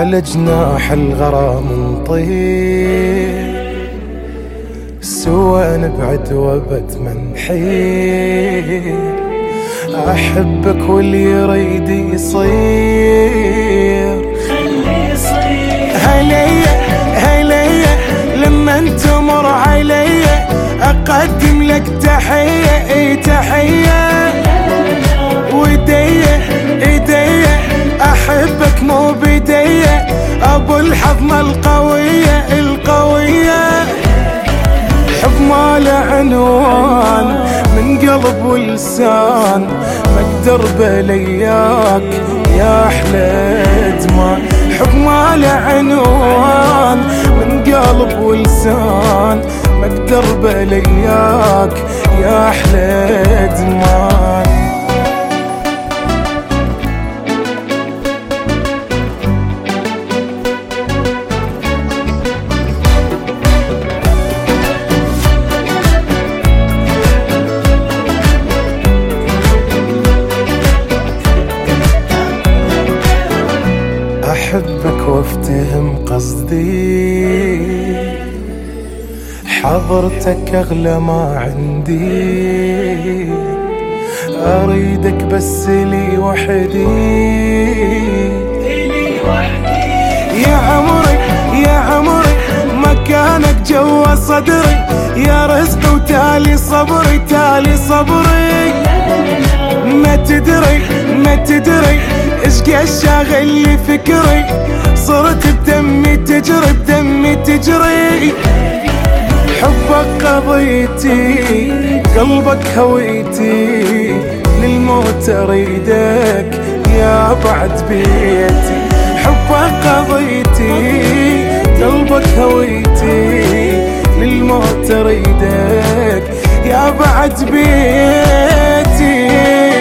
على جناح الغرام نطير، سوا نبعد وابد ما نحير. أحبك واللي يريد يصير خلي يصير. هليا هليا لما تمر عليا أقدم لك تحية، اي تحية. وديا ايديا أحبك مو بديا، أبو الحضنة القوية القوية. حب ما له عنوان من قلب ولسان، ما اقدر بلياك يا احلى ادمان. حب ما له عنوان من قلب ولسان، ما اقدر بلياك يا احلى ادمان. أحبك وافتهم قصدي، حضرتك أغلى ما عندي. أريدك بس لي وحدي، يا عمري يا عمري مكانك جوا صدري. يا رزق وتالي صبري تالي صبري. ما تدري ايش قد شاغل لي فكري، صرت بدمي تجري بدمي تجري. حبك قضيتي قلبك هويتي، للموت اريدك يا بعد بيتي. حبك قضيتي قلبك هويتي، للموت اريدك يا بعد بيتي.